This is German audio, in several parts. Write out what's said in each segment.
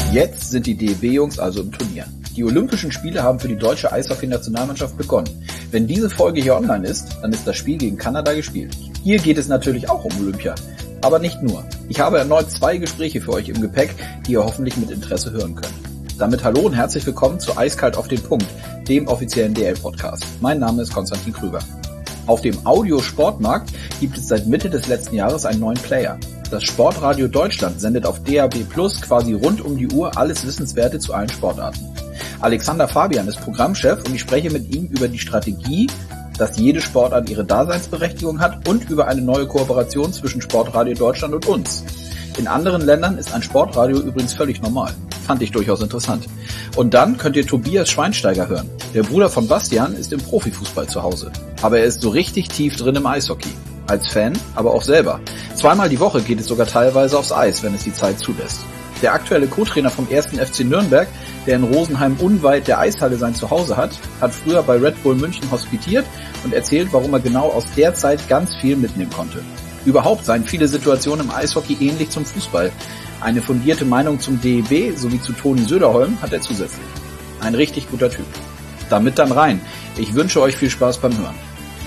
Jetzt sind die DEB-Jungs also im Turnier. Die Olympischen Spiele haben für die deutsche Eishockey-Nationalmannschaft begonnen. Wenn diese Folge hier online ist, dann ist das Spiel gegen Kanada gespielt. Hier geht es natürlich auch um Olympia, aber nicht nur. Ich habe erneut 2 Gespräche für euch im Gepäck, die ihr hoffentlich mit Interesse hören könnt. Damit hallo und herzlich willkommen zu Eiskalt auf den Punkt, dem offiziellen DL-Podcast. Mein Name ist Konstantin Krüger. Auf dem Audio-Sportmarkt gibt es seit Mitte des letzten Jahres einen neuen Player. Das Sportradio Deutschland sendet auf DAB+ quasi rund um die Uhr alles Wissenswerte zu allen Sportarten. Alexander Fabian ist Programmchef und ich spreche mit ihm über die Strategie, dass jede Sportart ihre Daseinsberechtigung hat und über eine neue Kooperation zwischen Sportradio Deutschland und uns. In anderen Ländern ist ein Sportradio übrigens völlig normal. Fand ich durchaus interessant. Und dann könnt ihr Tobias Schweinsteiger hören. Der Bruder von Bastian ist im Profifußball zu Hause. Aber er ist so richtig tief drin im Eishockey. Als Fan, aber auch selber. 2-mal die Woche geht es sogar teilweise aufs Eis, wenn es die Zeit zulässt. Der aktuelle Co-Trainer vom 1. FC Nürnberg, der in Rosenheim unweit der Eishalle sein Zuhause hat früher bei Red Bull München hospitiert und erzählt, warum er genau aus der Zeit ganz viel mitnehmen konnte. Überhaupt seien viele Situationen im Eishockey ähnlich zum Fußball. Eine fundierte Meinung zum DEB sowie zu Toni Söderholm hat er zusätzlich. Ein richtig guter Typ. Damit dann rein. Ich wünsche euch viel Spaß beim Hören.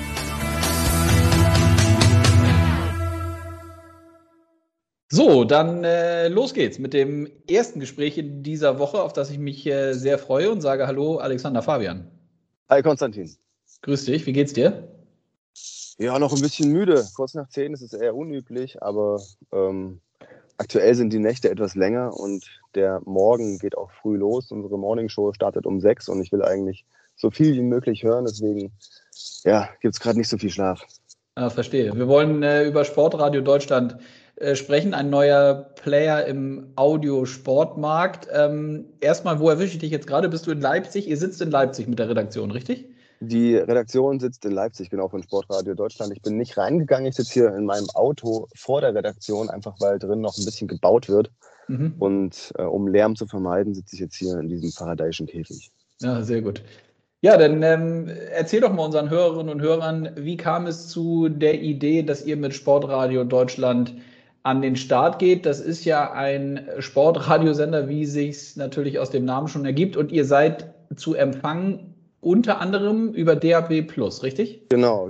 So, dann los geht's mit dem ersten Gespräch in dieser Woche, auf das ich mich sehr freue und sage Hallo Alexander Fabian. Hi Konstantin. Grüß dich, wie geht's dir? Ja, noch ein bisschen müde. Kurz nach 10 ist es eher unüblich, aber aktuell sind die Nächte etwas länger und der Morgen geht auch früh los. Unsere Morningshow startet um 6 und ich will eigentlich so viel wie möglich hören, deswegen gibt es gerade nicht so viel Schlaf. Verstehe. Wir wollen über Sportradio Deutschland sprechen, ein neuer Player im Audio-Sportmarkt. Erstmal, wo erwische ich dich jetzt gerade? Bist du in Leipzig? Ihr sitzt in Leipzig mit der Redaktion, richtig? Die Redaktion sitzt in Leipzig, genau, von Sportradio Deutschland. Ich bin nicht reingegangen, ich sitze hier in meinem Auto vor der Redaktion, einfach weil drin noch ein bisschen gebaut wird. Und um Lärm zu vermeiden, sitze ich jetzt hier in diesem faradayischen Käfig. Ja, sehr gut. Ja, dann erzähl doch mal unseren Hörerinnen und Hörern, wie kam es zu der Idee, dass ihr mit Sportradio Deutschland an den Start geht? Das ist ja ein Sportradiosender, wie sich's natürlich aus dem Namen schon ergibt. Und ihr seid zu empfangen unter anderem über DAB+, richtig? Genau.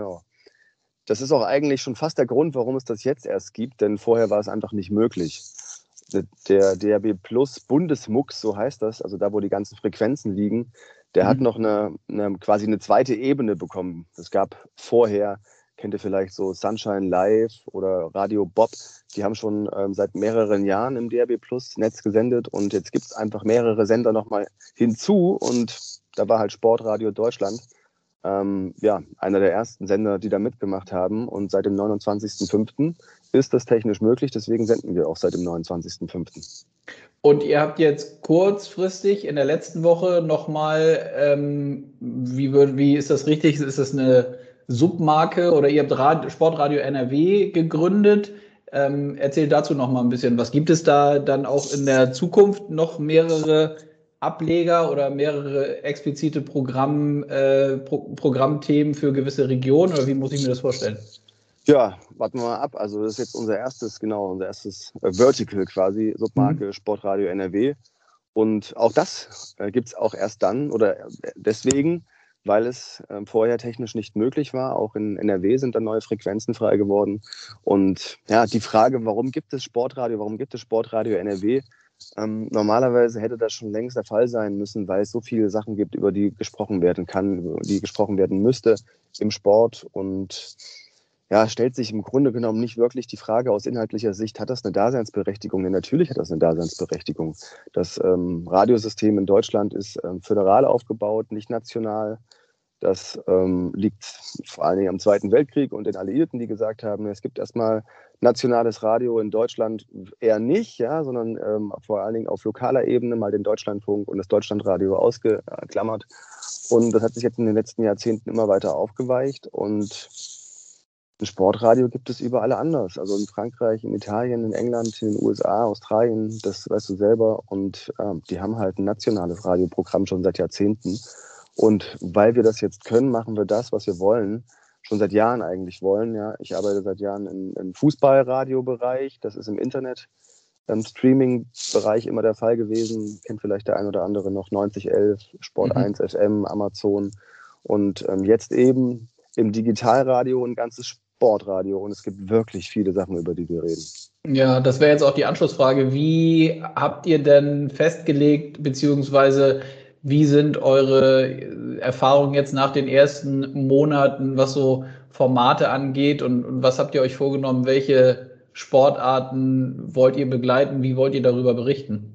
Das ist auch eigentlich schon fast der Grund, warum es das jetzt erst gibt, denn vorher war es einfach nicht möglich. Der DAB+ Bundesmux, so heißt das, also da, wo die ganzen Frequenzen liegen, der hat noch quasi eine zweite Ebene bekommen. Es gab vorher, kennt ihr vielleicht so Sunshine Live oder Radio Bob, die haben schon seit mehreren Jahren im DAB+ Netz gesendet und jetzt gibt es einfach mehrere Sender nochmal hinzu und da war halt Sportradio Deutschland einer der ersten Sender, die da mitgemacht haben und seit dem 29.05. ist das technisch möglich, deswegen senden wir auch seit dem 29.05. Und ihr habt jetzt kurzfristig in der letzten Woche nochmal, wie ist das richtig? Ist das eine Submarke oder ihr habt Sportradio NRW gegründet? Erzähl dazu nochmal ein bisschen. Was gibt es da dann auch in der Zukunft noch mehrere Ableger oder mehrere explizite Programmthemen für gewisse Regionen oder wie muss ich mir das vorstellen? Ja, warten wir mal ab. Also das ist jetzt unser erstes Vertical quasi, Submarke Sportradio NRW. Und auch das gibt es auch erst dann oder deswegen, weil es vorher technisch nicht möglich war. Auch in NRW sind dann neue Frequenzen frei geworden. Und ja, die Frage, warum gibt es Sportradio NRW? Normalerweise hätte das schon längst der Fall sein müssen, weil es so viele Sachen gibt, über die gesprochen werden kann, über die gesprochen werden müsste im Sport und stellt sich im Grunde genommen nicht wirklich die Frage aus inhaltlicher Sicht, hat das eine Daseinsberechtigung? Denn natürlich hat das eine Daseinsberechtigung. Das Radiosystem in Deutschland ist föderal aufgebaut, nicht national. Das liegt vor allen Dingen am Zweiten Weltkrieg und den Alliierten, die gesagt haben, es gibt erstmal nationales Radio in Deutschland eher nicht, sondern vor allen Dingen auf lokaler Ebene mal den Deutschlandfunk und das Deutschlandradio ausgeklammert. Und das hat sich jetzt in den letzten Jahrzehnten immer weiter aufgeweicht und ein Sportradio gibt es überall anders. Also in Frankreich, in Italien, in England, in den USA, Australien, das weißt du selber. Und die haben halt ein nationales Radioprogramm schon seit Jahrzehnten. Und weil wir das jetzt können, machen wir das, was wir wollen. Schon seit Jahren eigentlich wollen. Ja. Ich arbeite seit Jahren im Fußballradiobereich. Das ist im Internet im Streaming-Bereich immer der Fall gewesen. Kennt vielleicht der ein oder andere noch 9011, Sport 1 FM, Amazon und jetzt eben im Digitalradio ein ganzes Sportradio und es gibt wirklich viele Sachen, über die wir reden. Ja, das wäre jetzt auch die Anschlussfrage. Wie habt ihr denn festgelegt, beziehungsweise wie sind eure Erfahrungen jetzt nach den ersten Monaten, was so Formate angeht und was habt ihr euch vorgenommen? Welche Sportarten wollt ihr begleiten? Wie wollt ihr darüber berichten?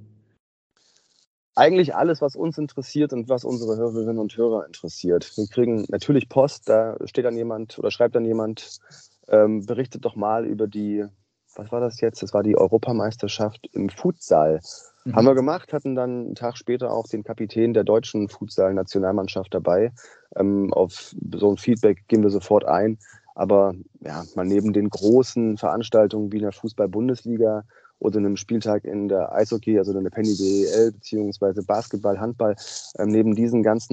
Eigentlich alles, was uns interessiert und was unsere Hörerinnen und Hörer interessiert. Wir kriegen natürlich Post, da steht dann jemand oder schreibt dann jemand, berichtet doch mal über die, was war das jetzt? Das war die Europameisterschaft im Futsal. Haben wir gemacht, hatten dann einen Tag später auch den Kapitän der deutschen Futsal-Nationalmannschaft dabei. Auf so ein Feedback gehen wir sofort ein. Aber ja, mal neben den großen Veranstaltungen wie in der Fußball-Bundesliga oder einem Spieltag in der Eishockey, also in der Penny DEL, beziehungsweise Basketball, Handball, neben diesen ganzen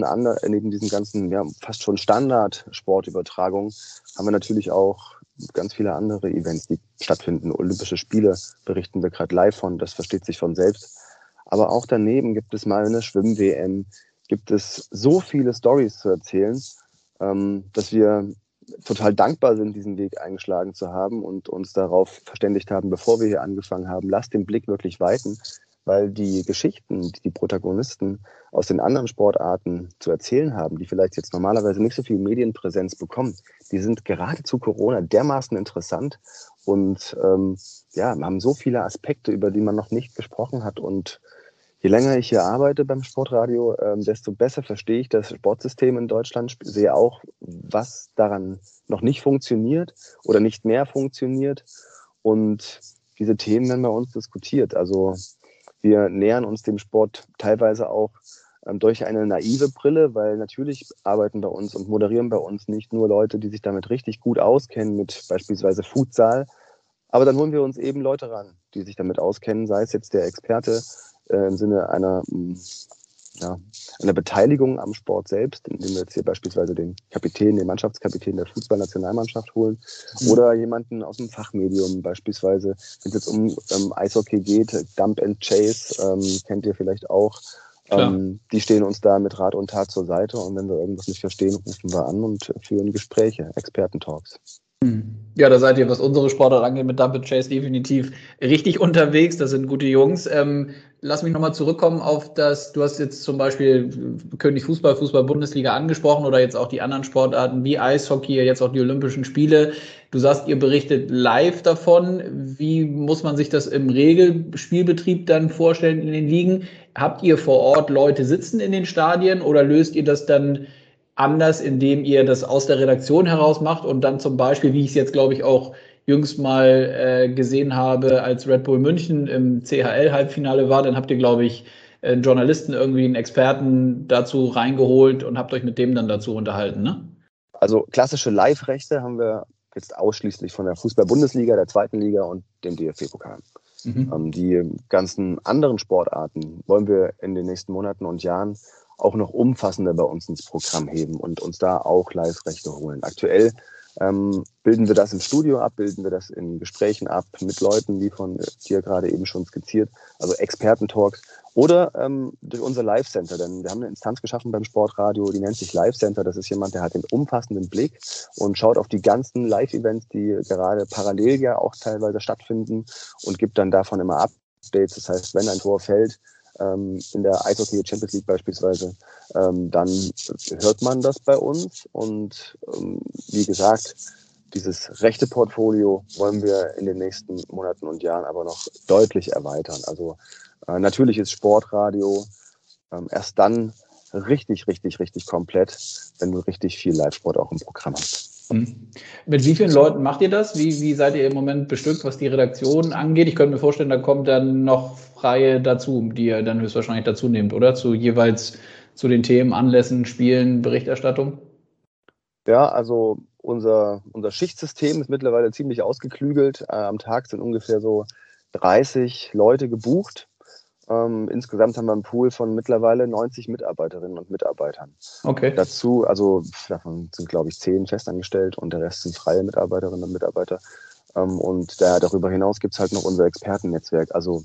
ja, fast schon Standard-Sportübertragungen haben wir natürlich auch ganz viele andere Events, die stattfinden. Olympische Spiele berichten wir gerade live von, das versteht sich von selbst. Aber auch daneben gibt es mal eine Schwimm-WM, gibt es so viele Storys zu erzählen, dass wir total dankbar sind, diesen Weg eingeschlagen zu haben und uns darauf verständigt haben, bevor wir hier angefangen haben, lasst den Blick wirklich weiten, weil die Geschichten, die die Protagonisten aus den anderen Sportarten zu erzählen haben, die vielleicht jetzt normalerweise nicht so viel Medienpräsenz bekommen, die sind gerade zu Corona dermaßen interessant und ja, haben so viele Aspekte, über die man noch nicht gesprochen hat. Und je länger ich hier arbeite beim Sportradio, desto besser verstehe ich das Sportsystem in Deutschland, sehe auch, was daran noch nicht funktioniert oder nicht mehr funktioniert. Und diese Themen werden bei uns diskutiert. Also wir nähern uns dem Sport teilweise auch durch eine naive Brille, weil natürlich arbeiten bei uns und moderieren bei uns nicht nur Leute, die sich damit richtig gut auskennen, mit beispielsweise Futsal. Aber dann holen wir uns eben Leute ran, die sich damit auskennen, sei es jetzt der Experte im Sinne einer Beteiligung am Sport selbst, indem wir jetzt hier beispielsweise den Mannschaftskapitän der Fußballnationalmannschaft holen oder jemanden aus dem Fachmedium, beispielsweise, wenn es jetzt um Eishockey geht, Dump and Chase, kennt ihr vielleicht auch. Die stehen uns da mit Rat und Tat zur Seite und wenn wir irgendwas nicht verstehen, rufen wir an und führen Gespräche, Expertentalks. Ja, da seid ihr, was unsere Sportart angeht, mit Dump and Chase definitiv richtig unterwegs. Das sind gute Jungs. Lass mich nochmal zurückkommen auf das, du hast jetzt zum Beispiel König Fußball-Bundesliga angesprochen oder jetzt auch die anderen Sportarten wie Eishockey, jetzt auch die Olympischen Spiele. Du sagst, ihr berichtet live davon. Wie muss man sich das im Regelspielbetrieb dann vorstellen in den Ligen? Habt ihr vor Ort Leute sitzen in den Stadien oder löst ihr das dann anders, indem ihr das aus der Redaktion heraus macht und dann zum Beispiel, wie ich es jetzt, glaube ich, auch jüngst mal gesehen habe, als Red Bull München im CHL-Halbfinale war, dann habt ihr, glaube ich, einen Journalisten, irgendwie einen Experten dazu reingeholt und habt euch mit dem dann dazu unterhalten, ne? Also klassische Live-Rechte haben wir jetzt ausschließlich von der Fußball-Bundesliga, der zweiten Liga und dem DFB-Pokal. Die ganzen anderen Sportarten wollen wir in den nächsten Monaten und Jahren auch noch umfassender bei uns ins Programm heben und uns da auch Live-Rechte holen. Aktuell bilden wir das im Studio ab, bilden wir das in Gesprächen ab mit Leuten, wie von dir gerade eben schon skizziert, also Experten-Talks oder durch unser Live-Center, denn wir haben eine Instanz geschaffen beim Sportradio, die nennt sich Live-Center. Das ist jemand, der hat den umfassenden Blick und schaut auf die ganzen Live-Events, die gerade parallel ja auch teilweise stattfinden und gibt dann davon immer Updates. Das heißt, wenn ein Tor fällt, in der Eishockey Champions League beispielsweise, dann hört man das bei uns und wie gesagt, dieses rechte Portfolio wollen wir in den nächsten Monaten und Jahren aber noch deutlich erweitern. Also natürlich ist Sportradio erst dann richtig komplett, wenn du richtig viel Live-Sport auch im Programm hast. Mit wie vielen Leuten macht ihr das? Wie seid ihr im Moment bestückt, was die Redaktion angeht? Ich könnte mir vorstellen, da kommt dann noch Freie dazu, die ihr dann höchstwahrscheinlich dazu nehmt, oder? Jeweils zu den Themen, Anlässen, Spielen, Berichterstattung? Ja, also unser Schichtsystem ist mittlerweile ziemlich ausgeklügelt. Am Tag sind ungefähr so 30 Leute gebucht. Insgesamt haben wir einen Pool von mittlerweile 90 Mitarbeiterinnen und Mitarbeitern. Okay. Dazu, also davon sind, glaube ich, 10 festangestellt und der Rest sind freie Mitarbeiterinnen und Mitarbeiter. Und darüber hinaus gibt es halt noch unser Expertennetzwerk. Also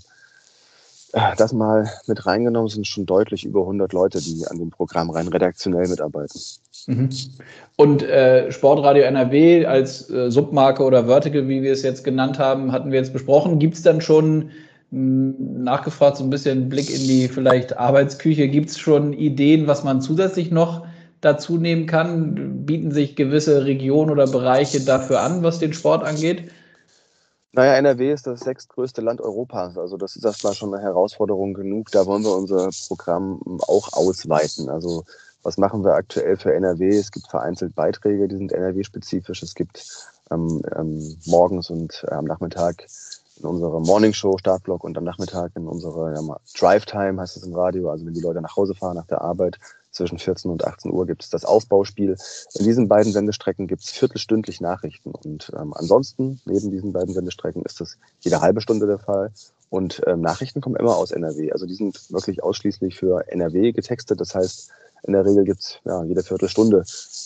das mal mit reingenommen, sind schon deutlich über 100 Leute, die an dem Programm rein redaktionell mitarbeiten. Mhm. Und Sportradio NRW als Submarke oder Vertical, wie wir es jetzt genannt haben, hatten wir jetzt besprochen. Gibt es dann schon, nachgefragt, so ein bisschen Blick in die vielleicht Arbeitsküche, gibt es schon Ideen, was man zusätzlich noch dazu nehmen kann? Bieten sich gewisse Regionen oder Bereiche dafür an, was den Sport angeht? Naja, NRW ist das 6. Land Europas. Also das ist erstmal schon eine Herausforderung genug. Da wollen wir unser Programm auch ausweiten. Also was machen wir aktuell für NRW? Es gibt vereinzelt Beiträge, die sind NRW-spezifisch. Es gibt morgens und am Nachmittag in unserer Morningshow Startblock und am Nachmittag in unserer Drive-Time, heißt es im Radio. Also wenn die Leute nach Hause fahren nach der Arbeit, zwischen 14 und 18 Uhr gibt es das Aufbauspiel. In diesen beiden Sendestrecken gibt es viertelstündlich Nachrichten. Und ansonsten, neben diesen beiden Sendestrecken, ist das jede halbe Stunde der Fall. Und Nachrichten kommen immer aus NRW. Also die sind wirklich ausschließlich für NRW getextet. Das heißt, in der Regel gibt es jede Viertelstunde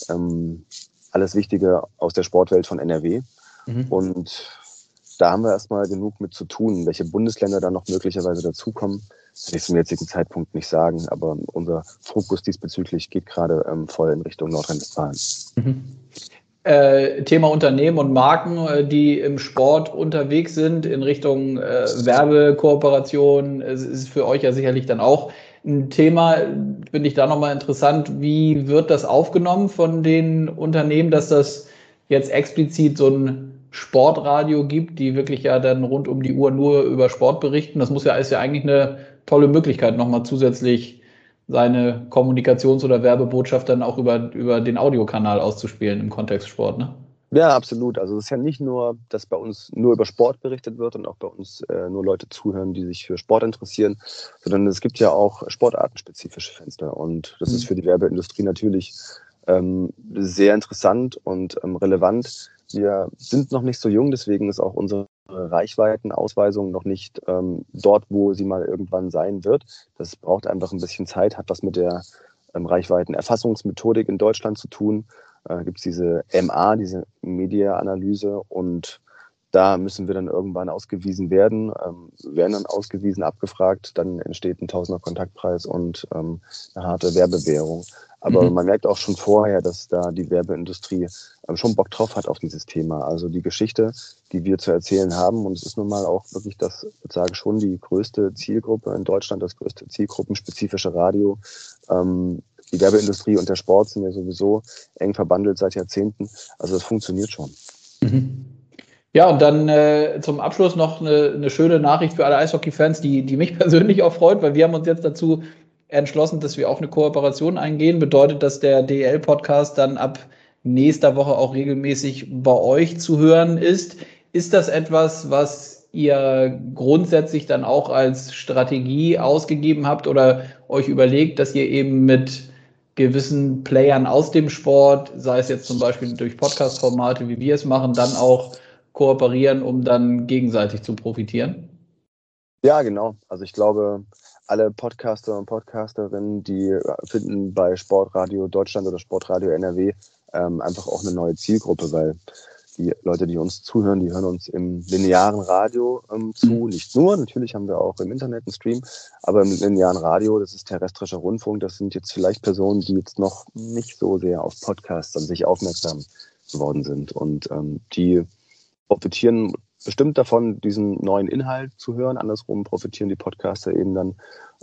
alles Wichtige aus der Sportwelt von NRW. Mhm. Und da haben wir erstmal genug mit zu tun. Welche Bundesländer da noch möglicherweise dazukommen, kann ich zum jetzigen Zeitpunkt nicht sagen. Aber unser Fokus diesbezüglich geht gerade voll in Richtung Nordrhein-Westfalen. Mhm. Thema Unternehmen und Marken, die im Sport unterwegs sind in Richtung Werbekooperation, ist für euch ja sicherlich dann auch ein Thema. Finde ich da nochmal interessant. Wie wird das aufgenommen von den Unternehmen, dass das jetzt explizit so ein Sportradio gibt, die wirklich ja dann rund um die Uhr nur über Sport berichten? Das ist ja eigentlich eine tolle Möglichkeit, nochmal zusätzlich seine Kommunikations- oder Werbebotschaft dann auch über den Audiokanal auszuspielen im Kontext Sport, ne? Ja, absolut. Also es ist ja nicht nur, dass bei uns nur über Sport berichtet wird und auch bei uns nur Leute zuhören, die sich für Sport interessieren, sondern es gibt ja auch sportartenspezifische Fenster. Und das ist für die Werbeindustrie natürlich sehr interessant und relevant. Wir sind noch nicht so jung, deswegen ist auch unsere Reichweitenausweisung noch nicht dort, wo sie mal irgendwann sein wird. Das braucht einfach ein bisschen Zeit, hat was mit der Reichweitenerfassungsmethodik in Deutschland zu tun. Gibt es diese MA, diese Media-Analyse, und da müssen wir dann irgendwann ausgewiesen werden, werden dann ausgewiesen, abgefragt, dann entsteht ein Tausender Kontaktpreis und eine harte Werbewährung. Aber man merkt auch schon vorher, dass da die Werbeindustrie schon Bock drauf hat auf dieses Thema. Also die Geschichte, die wir zu erzählen haben, und es ist nun mal auch wirklich das, ich sage schon, die größte Zielgruppe in Deutschland, das größte zielgruppenspezifische Radio. Die Werbeindustrie und der Sport sind ja sowieso eng verbandelt seit Jahrzehnten. Also das funktioniert schon. Mhm. Ja, und dann zum Abschluss noch eine schöne Nachricht für alle Eishockey-Fans, die mich persönlich auch freut, weil wir haben uns jetzt dazu entschlossen, dass wir auch eine Kooperation eingehen. Bedeutet, dass der DEL-Podcast dann ab nächster Woche auch regelmäßig bei euch zu hören ist. Ist das etwas, was ihr grundsätzlich dann auch als Strategie ausgegeben habt oder euch überlegt, dass ihr eben mit gewissen Playern aus dem Sport, sei es jetzt zum Beispiel durch Podcast-Formate, wie wir es machen, dann auch kooperieren, um dann gegenseitig zu profitieren? Ja, genau. Also ich glaube, alle Podcaster und Podcasterinnen, die finden bei Sportradio Deutschland oder Sportradio NRW einfach auch eine neue Zielgruppe, weil die Leute, die uns zuhören, die hören uns im linearen Radio zu. Nicht nur, natürlich haben wir auch im Internet einen Stream, aber im linearen Radio, das ist terrestrischer Rundfunk, das sind jetzt vielleicht Personen, die jetzt noch nicht so sehr auf Podcasts an sich aufmerksam geworden sind. Und die profitieren bestimmt davon, diesen neuen Inhalt zu hören. Andersrum profitieren die Podcaster eben dann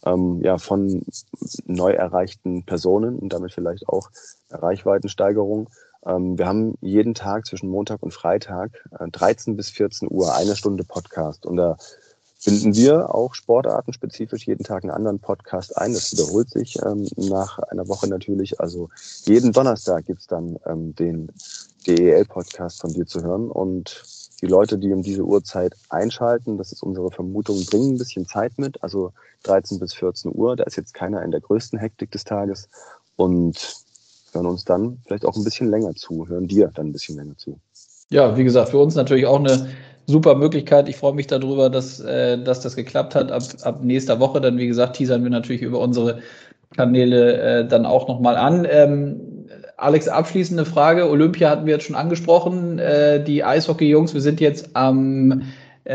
von neu erreichten Personen und damit vielleicht auch Reichweitensteigerung. Wir haben jeden Tag zwischen Montag und Freitag 13 bis 14 Uhr eine Stunde Podcast. Und da finden wir auch sportartenspezifisch jeden Tag einen anderen Podcast ein. Das wiederholt sich nach einer Woche natürlich. Also jeden Donnerstag gibt es dann den DEL-Podcast von dir zu hören. Und die Leute, die um diese Uhrzeit einschalten, das ist unsere Vermutung, bringen ein bisschen Zeit mit. Also 13 bis 14 Uhr, da ist jetzt keiner in der größten Hektik des Tages. Und hören uns dann vielleicht auch ein bisschen länger zu, hören dir dann ein bisschen länger zu. Ja, wie gesagt, für uns natürlich auch eine super Möglichkeit. Ich freue mich darüber, dass das geklappt hat. Ab nächster Woche dann, wie gesagt, teasern wir natürlich über unsere Kanäle dann auch nochmal an. Alex, abschließende Frage. Olympia hatten wir jetzt schon angesprochen. Die Eishockey-Jungs, wir sind jetzt am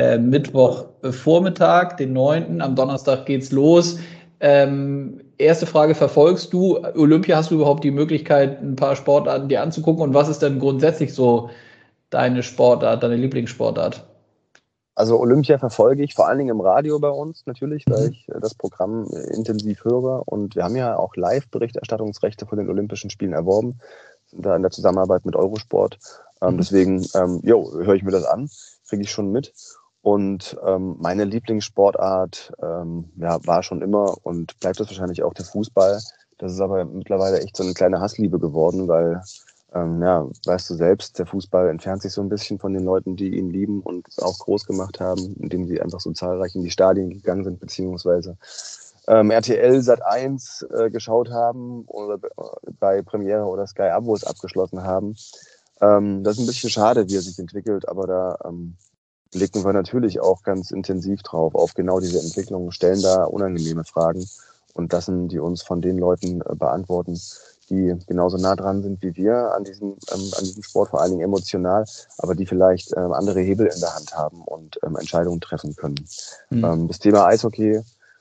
Mittwochvormittag, den 9. Am Donnerstag geht's los. Erste Frage, verfolgst du Olympia? Hast du überhaupt die Möglichkeit, ein paar Sportarten dir anzugucken? Und was ist denn grundsätzlich so deine Sportart, deine Lieblingssportart? Also Olympia verfolge ich vor allen Dingen im Radio bei uns natürlich, weil ich das Programm intensiv höre. Und wir haben ja auch Live-Berichterstattungsrechte von den Olympischen Spielen erworben, sind da in der Zusammenarbeit mit Eurosport. Deswegen höre ich mir das an, kriege ich schon mit. Und meine Lieblingssportart war schon immer und bleibt das wahrscheinlich auch der Fußball. Das ist aber mittlerweile echt so eine kleine Hassliebe geworden, weil weißt du selbst, der Fußball entfernt sich so ein bisschen von den Leuten, die ihn lieben und es auch groß gemacht haben, indem sie einfach so zahlreich in die Stadien gegangen sind, beziehungsweise RTL Sat.1 geschaut haben oder bei Premiere oder Sky Abos abgeschlossen haben. Das ist ein bisschen schade, wie er sich entwickelt, aber da blicken wir natürlich auch ganz intensiv drauf, auf genau diese Entwicklung, stellen da unangenehme Fragen und lassen die uns von den Leuten beantworten, die genauso nah dran sind wie wir an diesem Sport, vor allen Dingen emotional, aber die vielleicht andere Hebel in der Hand haben und Entscheidungen treffen können. Das Thema Eishockey,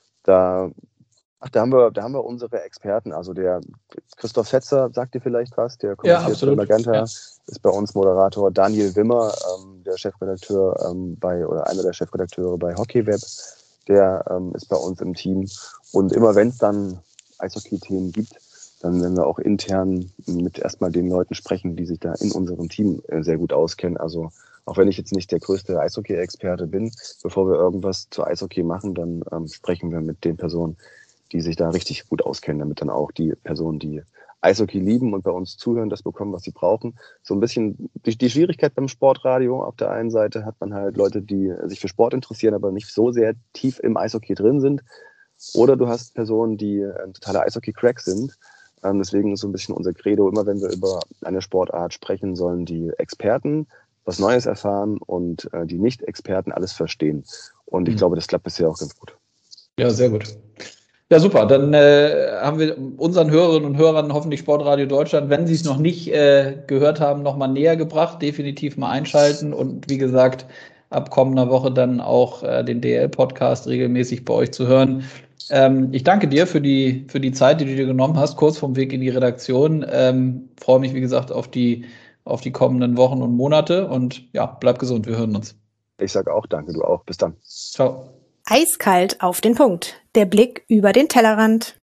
da haben wir unsere Experten, also der Christoph Fetzer, sagt dir vielleicht was, der kommentiert bei Magenta, ist bei uns Moderator, Daniel Wimmer, der Chefredakteur oder einer der Chefredakteure bei HockeyWeb, der ist bei uns im Team und immer wenn es dann Eishockey-Themen gibt, dann werden wir auch intern mit erstmal den Leuten sprechen, die sich da in unserem Team sehr gut auskennen. Also auch wenn ich jetzt nicht der größte Eishockey-Experte bin, bevor wir irgendwas zu Eishockey machen, dann sprechen wir mit den Personen, die sich da richtig gut auskennen, damit dann auch die Personen, die Eishockey lieben und bei uns zuhören, das bekommen, was sie brauchen. So ein bisschen die Schwierigkeit beim Sportradio. Auf der einen Seite hat man halt Leute, die sich für Sport interessieren, aber nicht so sehr tief im Eishockey drin sind. Oder du hast Personen, die totale Eishockey-Cracks sind. Deswegen ist so ein bisschen unser Credo, immer wenn wir über eine Sportart sprechen, sollen die Experten was Neues erfahren und die Nicht-Experten alles verstehen. Und ich glaube, das klappt bisher auch ganz gut. Ja, sehr gut. Ja, super. Dann haben wir unseren Hörerinnen und Hörern hoffentlich Sportradio Deutschland, wenn sie es noch nicht gehört haben, nochmal näher gebracht. Definitiv mal einschalten und wie gesagt, ab kommender Woche dann auch den DL-Podcast regelmäßig bei euch zu hören. Ich danke dir für die Zeit, die du dir genommen hast, kurz vom Weg in die Redaktion. Freue mich, wie gesagt, auf die kommenden Wochen und Monate und ja, bleib gesund, wir hören uns. Ich sage auch danke, du auch. Bis dann. Ciao. Eiskalt auf den Punkt. Der Blick über den Tellerrand.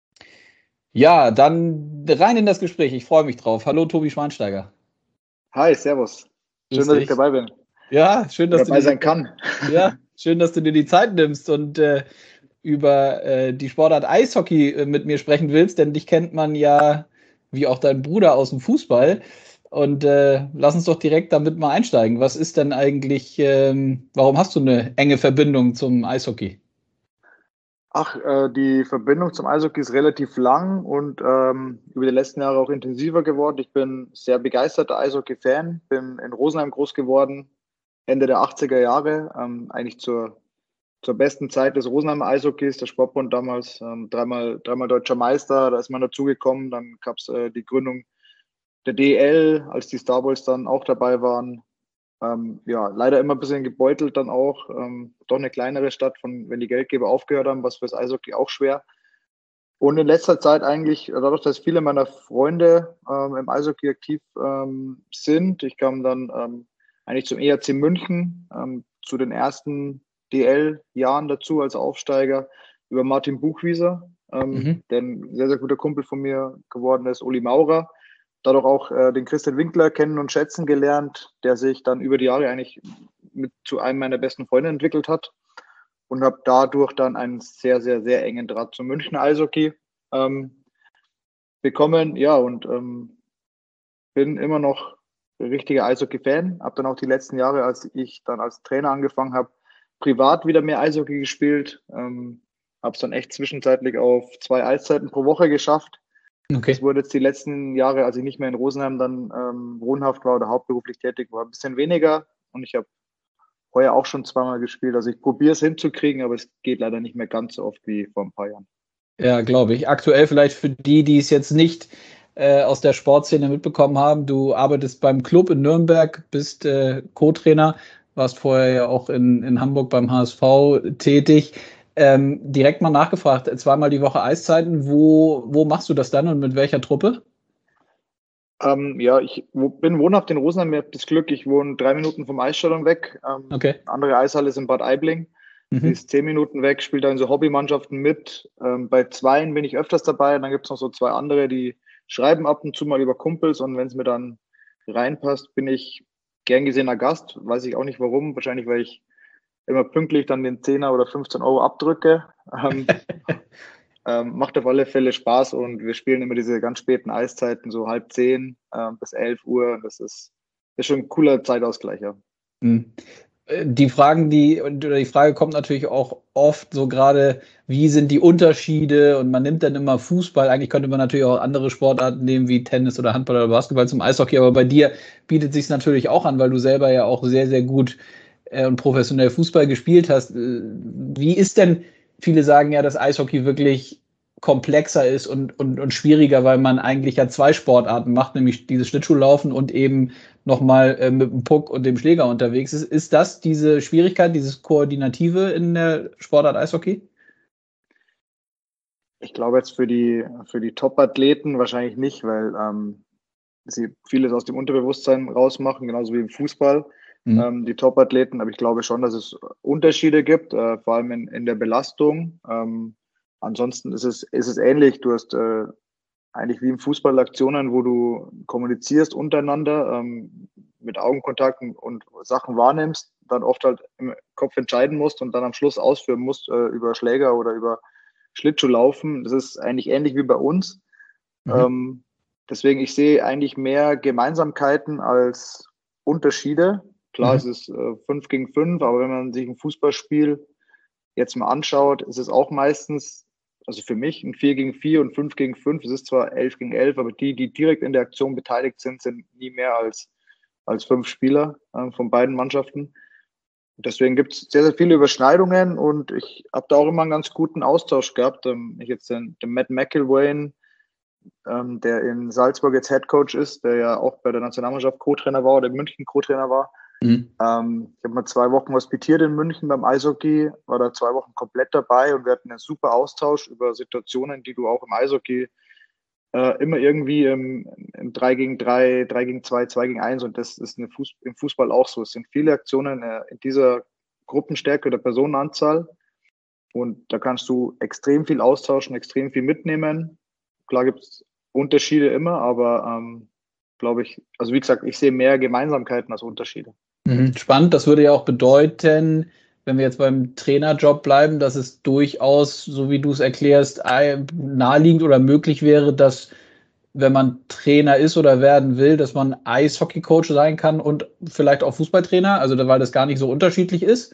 Ja, dann rein in das Gespräch. Ich freue mich drauf. Hallo, Tobi Schweinsteiger. Hi, servus. Schön, dass ich dabei bin. Ja, schön, dass dabei sein kann. Ja, schön, dass du dir die Zeit nimmst und über die Sportart Eishockey mit mir sprechen willst, denn dich kennt man ja, wie auch dein Bruder, aus dem Fußball. Und lass uns doch direkt damit mal einsteigen. Was ist denn eigentlich, warum hast du eine enge Verbindung zum Eishockey? Die Verbindung zum Eishockey ist relativ lang und über die letzten Jahre auch intensiver geworden. Ich bin sehr begeisterter Eishockey-Fan, bin in Rosenheim groß geworden, Ende der 80er Jahre, eigentlich zur besten Zeit des Rosenheimer Eishockeys, der Sportbund damals, dreimal deutscher Meister, da ist man dazugekommen, dann gab es die Gründung der DEL, als die Star Boys dann auch dabei waren. Leider immer ein bisschen gebeutelt dann auch. Doch eine kleinere Stadt, wenn die Geldgeber aufgehört haben, was fürs Eishockey auch schwer. Und in letzter Zeit eigentlich, dadurch, dass viele meiner Freunde im Eishockey aktiv sind, ich kam dann eigentlich zum ERC München, zu den ersten DL-Jahren dazu als Aufsteiger über Martin Buchwieser, der ein sehr, sehr guter Kumpel von mir geworden ist, Uli Maurer. Dadurch auch den Christian Winkler kennen und schätzen gelernt, der sich dann über die Jahre eigentlich zu einem meiner besten Freunde entwickelt hat und habe dadurch dann einen sehr, sehr, sehr engen Draht zum Münchner Eishockey bekommen. Ja, und bin immer noch richtiger Eishockey-Fan. Habe dann auch die letzten Jahre, als ich dann als Trainer angefangen habe, privat wieder mehr Eishockey gespielt. Habe es dann echt zwischenzeitlich auf 2 Eiszeiten pro Woche geschafft. Okay. Es wurde jetzt die letzten Jahre, als ich nicht mehr in Rosenheim dann wohnhaft war oder hauptberuflich tätig war, ein bisschen weniger. Und ich habe heuer auch schon 2-mal gespielt. Also ich probiere es hinzukriegen, aber es geht leider nicht mehr ganz so oft wie vor ein paar Jahren. Ja, glaube ich. Aktuell vielleicht für die es jetzt nicht aus der Sportszene mitbekommen haben. Du arbeitest beim Club in Nürnberg, bist Co-Trainer, warst vorher ja auch in Hamburg beim HSV tätig. Direkt mal nachgefragt, zweimal die Woche Eiszeiten, wo machst du das dann und mit welcher Truppe? Ich bin wohnhaft in Rosenheim. Ich habe das Glück, ich wohne 3 Minuten vom Eisstadion weg. Okay. Andere Eishalle ist in Bad Aibling. Die ist 10 Minuten weg, spiele da in so Hobbymannschaften mit. Bei Zweien bin ich öfters dabei. Dann gibt es noch so 2 andere, die schreiben ab und zu mal über Kumpels. Und wenn es mir dann reinpasst, bin ich gern gesehener Gast. Weiß ich auch nicht warum. Wahrscheinlich, weil ich immer pünktlich dann den 10er oder 15 Euro abdrücke. Macht auf alle Fälle Spaß und wir spielen immer diese ganz späten Eiszeiten, so 9:30 bis 11 Uhr. Das ist schon ein cooler Zeitausgleich, ja. Die Frage kommt natürlich auch oft so gerade, wie sind die Unterschiede? Und man nimmt dann immer Fußball. Eigentlich könnte man natürlich auch andere Sportarten nehmen, wie Tennis oder Handball oder Basketball zum Eishockey. Aber bei dir bietet sich natürlich auch an, weil du selber ja auch sehr, sehr gut und professionell Fußball gespielt hast. Wie ist denn, viele sagen ja, dass Eishockey wirklich komplexer ist und schwieriger, weil man eigentlich ja 2 Sportarten macht, nämlich dieses Schlittschuhlaufen und eben nochmal mit dem Puck und dem Schläger unterwegs ist. Ist das diese Schwierigkeit, dieses Koordinative in der Sportart Eishockey? Ich glaube jetzt für die Top-Athleten wahrscheinlich nicht, weil sie vieles aus dem Unterbewusstsein rausmachen, genauso wie im Fußball. Die Top-Athleten, aber ich glaube schon, dass es Unterschiede gibt, vor allem in der Belastung. Ansonsten ist es ähnlich. Du hast eigentlich wie im Fußball Aktionen, wo du kommunizierst untereinander, mit Augenkontakt und Sachen wahrnimmst, dann oft halt im Kopf entscheiden musst und dann am Schluss ausführen musst über Schläger oder über Schlittschuhlaufen. Das ist eigentlich ähnlich wie bei uns. Deswegen, ich sehe eigentlich mehr Gemeinsamkeiten als Unterschiede. Klar, es ist 5 gegen 5, aber wenn man sich ein Fußballspiel jetzt mal anschaut, ist es auch meistens, also für mich, ein 4 gegen 4 und 5 gegen 5. Es ist zwar 11 gegen 11, aber die direkt in der Aktion beteiligt sind nie mehr als 5 Spieler von beiden Mannschaften. Deswegen gibt es sehr, sehr viele Überschneidungen und ich habe da auch immer einen ganz guten Austausch gehabt. Ich jetzt den Matt McIlwain, der in Salzburg jetzt Headcoach ist, der ja auch bei der Nationalmannschaft Co-Trainer war oder in München Co-Trainer war. Ich habe mal 2 Wochen hospitiert in München beim Eishockey, war da 2 Wochen komplett dabei und wir hatten einen super Austausch über Situationen, die du auch im Eishockey immer irgendwie im 3 gegen 3, 3 gegen 2, 2 gegen 1 und das ist im Fußball auch so. Es sind viele Aktionen in dieser Gruppenstärke oder Personenanzahl und da kannst du extrem viel austauschen, extrem viel mitnehmen. Klar gibt es Unterschiede immer, aber glaube ich, also wie gesagt, ich sehe mehr Gemeinsamkeiten als Unterschiede. Spannend, das würde ja auch bedeuten, wenn wir jetzt beim Trainerjob bleiben, dass es durchaus, so wie du es erklärst, naheliegend oder möglich wäre, dass wenn man Trainer ist oder werden will, dass man Eishockey-Coach sein kann und vielleicht auch Fußballtrainer, also weil das gar nicht so unterschiedlich ist?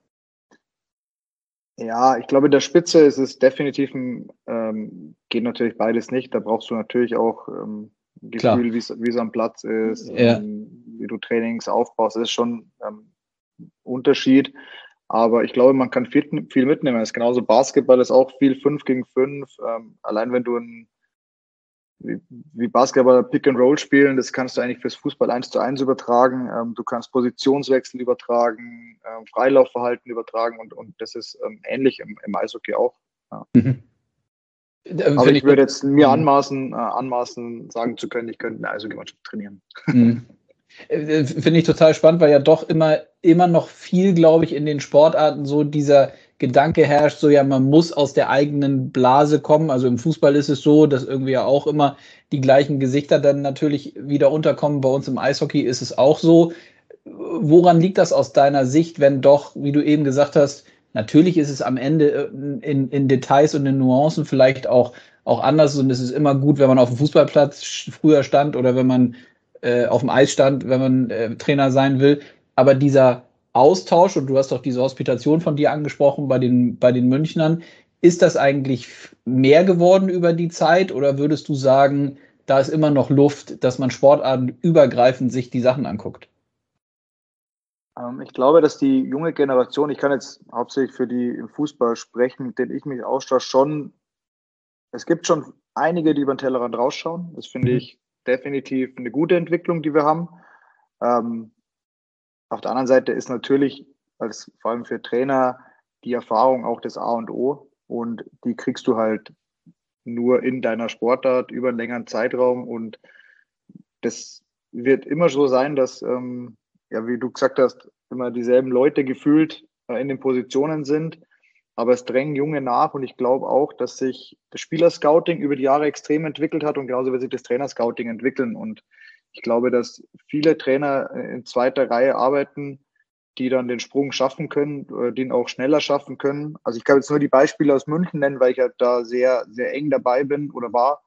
Ja, ich glaube, in der Spitze ist es definitiv geht natürlich beides nicht. Da brauchst du natürlich auch Gefühl, wie es am Platz ist, wie du Trainings aufbaust. Das ist schon Unterschied. Aber ich glaube, man kann viel mitnehmen. Das ist genauso Basketball ist auch viel 5 gegen 5. Allein wenn du wie Basketball Pick and Roll spielen, das kannst du eigentlich fürs Fußball 1:1 übertragen. Du kannst Positionswechsel übertragen, Freilaufverhalten übertragen und das ist ähnlich im Eishockey auch. Ja. Aber ich würde jetzt mir anmaßen, sagen zu können, ich könnte eine Eishockey-Mannschaft trainieren. Finde ich total spannend, weil ja doch immer noch viel, glaube ich, in den Sportarten so dieser Gedanke herrscht, so ja, man muss aus der eigenen Blase kommen. Also im Fußball ist es so, dass irgendwie ja auch immer die gleichen Gesichter dann natürlich wieder unterkommen. Bei uns im Eishockey ist es auch so. Woran liegt das aus deiner Sicht, wenn doch, wie du eben gesagt hast, natürlich ist es am Ende in Details und in Nuancen vielleicht auch anders und es ist immer gut, wenn man auf dem Fußballplatz früher stand oder wenn man auf dem Eis stand, wenn man Trainer sein will. Aber dieser Austausch, und du hast doch diese Hospitation von dir angesprochen bei den Münchnern, ist das eigentlich mehr geworden über die Zeit oder würdest du sagen, da ist immer noch Luft, dass man sportartenübergreifend sich die Sachen anguckt? Ich glaube, dass die junge Generation, ich kann jetzt hauptsächlich für die im Fußball sprechen, mit denen ich mich austausche, es gibt schon einige, die über den Tellerrand rausschauen. Das finde ich definitiv eine gute Entwicklung, die wir haben. Auf der anderen Seite ist natürlich, vor allem für Trainer, die Erfahrung auch das A und O. Und die kriegst du halt nur in deiner Sportart über einen längeren Zeitraum. Und das wird immer so sein, dass, wie du gesagt hast, immer dieselben Leute gefühlt in den Positionen sind. Aber es drängen Junge nach und ich glaube auch, dass sich das Spielerscouting über die Jahre extrem entwickelt hat und genauso wird sich das Trainerscouting entwickeln. Und ich glaube, dass viele Trainer in zweiter Reihe arbeiten, die dann den Sprung schaffen können, den auch schneller schaffen können. Also ich kann jetzt nur die Beispiele aus München nennen, weil ich ja da sehr, sehr eng dabei bin oder war.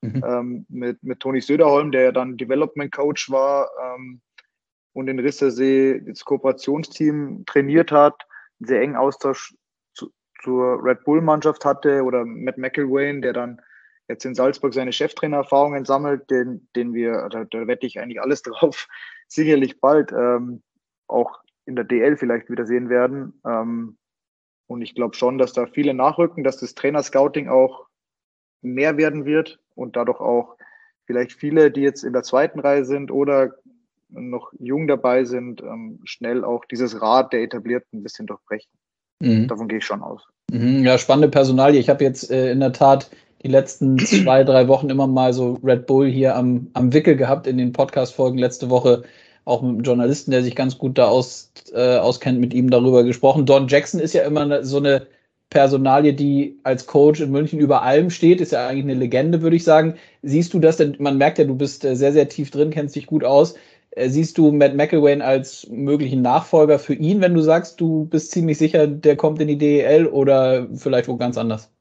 Mit Toni Söderholm, der ja dann Development Coach war und in Rissersee das Kooperationsteam trainiert hat, einen sehr engen Austausch zur Red Bull-Mannschaft hatte, oder Matt McElwain, der dann jetzt in Salzburg seine Cheftrainererfahrungen sammelt, den wir, da wette ich eigentlich alles drauf, sicherlich bald auch in der DL vielleicht wieder sehen werden. Und ich glaube schon, dass da viele nachrücken, dass das Trainerscouting auch mehr werden wird und dadurch auch vielleicht viele, die jetzt in der zweiten Reihe sind oder noch jung dabei sind, schnell auch dieses Rad der Etablierten ein bisschen durchbrechen. Davon gehe ich schon aus. Ja, spannende Personalie. Ich habe jetzt in der Tat die letzten 2-3 Wochen immer mal so Red Bull hier am Wickel gehabt in den Podcast-Folgen. Letzte Woche auch mit einem Journalisten, der sich ganz gut da auskennt, mit ihm darüber gesprochen. Don Jackson ist ja immer so eine Personalie, die als Coach in München über allem steht. Ist ja eigentlich eine Legende, würde ich sagen. Siehst du das denn? Man merkt ja, du bist sehr, sehr tief drin, kennst dich gut aus. Siehst du Matt McElwain als möglichen Nachfolger für ihn, wenn du sagst, du bist ziemlich sicher, der kommt in die DEL, oder vielleicht wo ganz anders?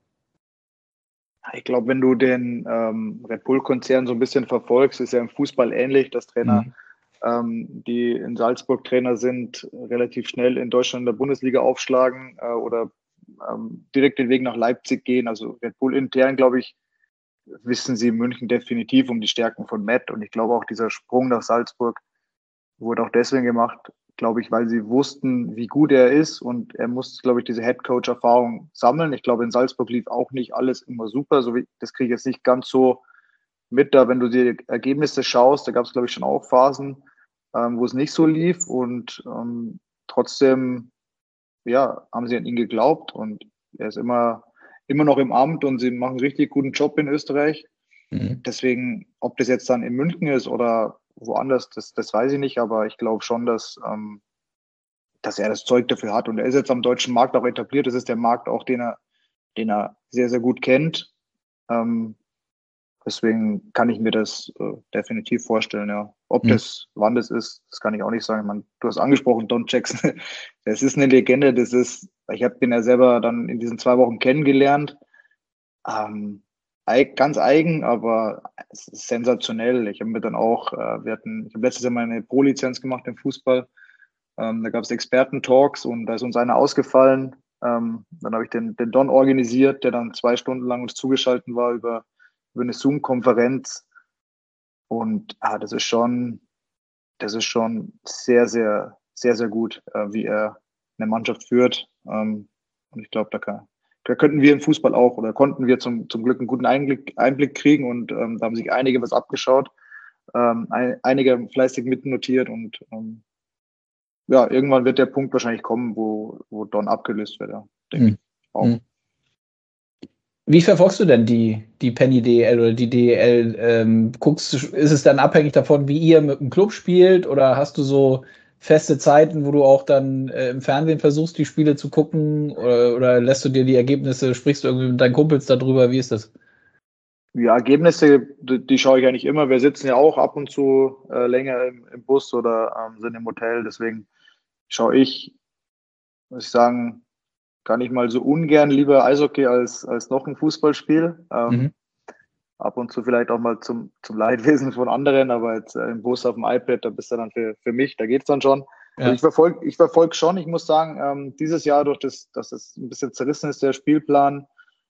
Ich glaube, wenn du den Red Bull-Konzern so ein bisschen verfolgst, ist ja im Fußball ähnlich, dass Trainer, die in Salzburg Trainer sind, relativ schnell in Deutschland in der Bundesliga aufschlagen oder direkt den Weg nach Leipzig gehen. Also Red Bull intern, glaube ich, wissen sie in München definitiv um die Stärken von Matt. Und ich glaube auch, dieser Sprung nach Salzburg wurde auch deswegen gemacht, glaube ich, weil sie wussten, wie gut er ist. Und er musste, glaube ich, diese Head-Coach-Erfahrung sammeln. Ich glaube, in Salzburg lief auch nicht alles immer super. Das kriege ich jetzt nicht ganz so mit. Da, wenn du die Ergebnisse schaust, da gab es, glaube ich, schon auch Phasen, wo es nicht so lief. Und trotzdem, haben sie an ihn geglaubt. Und er ist immer noch im Amt und sie machen einen richtig guten Job in Österreich. Deswegen, ob das jetzt dann in München ist oder woanders, das weiß ich nicht, aber ich glaube schon, dass er das Zeug dafür hat. Und er ist jetzt am deutschen Markt auch etabliert. Das ist der Markt auch, den er sehr, sehr gut kennt. Deswegen kann ich mir das definitiv vorstellen, ja. Wann das ist, das kann ich auch nicht sagen. Man, du hast angesprochen, Don Jackson. Das ist eine Legende. Ich habe den ja selber dann in diesen 2 Wochen kennengelernt. Ganz eigen, aber es ist sensationell. Ich habe mir dann auch, ich habe letztes Jahr meine Pro-Lizenz gemacht im Fußball. Da gab es Experten-Talks und da ist uns einer ausgefallen. Dann habe ich den Don organisiert, der dann 2 Stunden lang uns zugeschaltet war über eine Zoom-Konferenz. Und das ist schon sehr, sehr, sehr, sehr gut, wie er eine Mannschaft führt. Und ich glaube, da könnten wir im Fußball auch, oder konnten wir zum Glück einen guten Einblick kriegen, und da haben sich einige was abgeschaut, einige fleißig mitnotiert, und irgendwann wird der Punkt wahrscheinlich kommen, wo Don abgelöst wird, ja, denke ich auch. Wie verfolgst du denn die Penny DEL oder die DEL? Ist es dann abhängig davon, wie ihr mit dem Club spielt, oder hast du so feste Zeiten, wo du auch dann im Fernsehen versuchst, die Spiele zu gucken, oder lässt du dir die Ergebnisse, sprichst du irgendwie mit deinen Kumpels darüber? Wie ist das? Ja, Ergebnisse, die schaue ich eigentlich immer. Wir sitzen ja auch ab und zu länger im Bus oder sind im Hotel. Deswegen schaue ich, muss ich sagen, gar nicht mal so ungern lieber Eishockey als noch ein Fußballspiel. Ab und zu vielleicht auch mal zum Leidwesen von anderen, aber jetzt im Bus auf dem iPad, da bist du dann für mich, da geht's dann schon. Ja. Also ich verfolge schon, ich muss sagen, dieses Jahr durch dass es ein bisschen zerrissen ist, der Spielplan,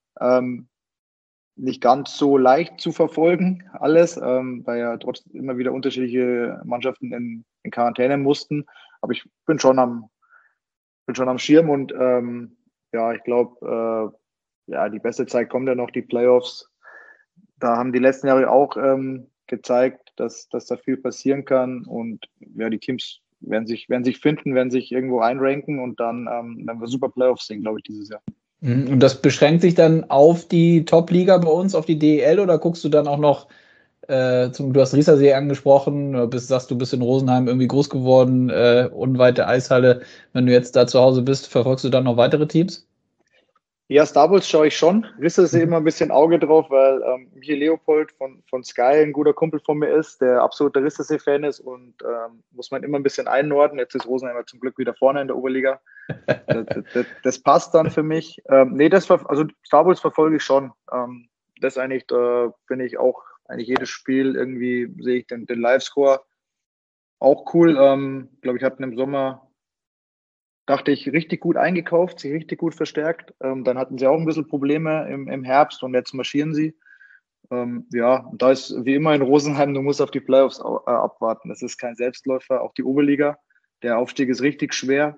nicht ganz so leicht zu verfolgen, alles, weil ja trotzdem immer wieder unterschiedliche Mannschaften in Quarantäne mussten. Aber ich bin schon am Schirm, und ich glaube, die beste Zeit kommt ja noch, die Playoffs. da haben die letzten Jahre auch gezeigt, dass da viel passieren kann. Und ja, die Teams werden sich finden, werden sich irgendwo einranken und dann werden wir super Playoffs sehen, glaube ich, dieses Jahr. Und das beschränkt sich dann auf die Top-Liga bei uns, auf die DEL, oder guckst du dann auch noch du hast Riesersee angesprochen, sagst, du bist in Rosenheim irgendwie groß geworden, unweit der Eishalle. Wenn du jetzt da zu Hause bist, verfolgst du dann noch weitere Teams? Ja, Star Wars schaue ich schon. Riesersee immer ein bisschen Auge drauf, weil Michael Leopold von Sky ein guter Kumpel von mir ist, der absoluter Riesersee-Fan ist und muss man immer ein bisschen einordnen. Jetzt ist Rosenheim zum Glück wieder vorne in der Oberliga. Das passt dann für mich. Also Star Wars verfolge ich schon. Das eigentlich, da bin ich auch eigentlich jedes Spiel irgendwie sehe ich den Live-Score auch cool. Glaube ich, hatten im Sommer, dachte ich, richtig gut eingekauft, sich richtig gut verstärkt. Dann hatten sie auch ein bisschen Probleme im Herbst und jetzt marschieren sie. Ja, und da ist wie immer in Rosenheim, du musst auf die Playoffs abwarten. Das ist kein Selbstläufer, auch die Oberliga. Der Aufstieg ist richtig schwer.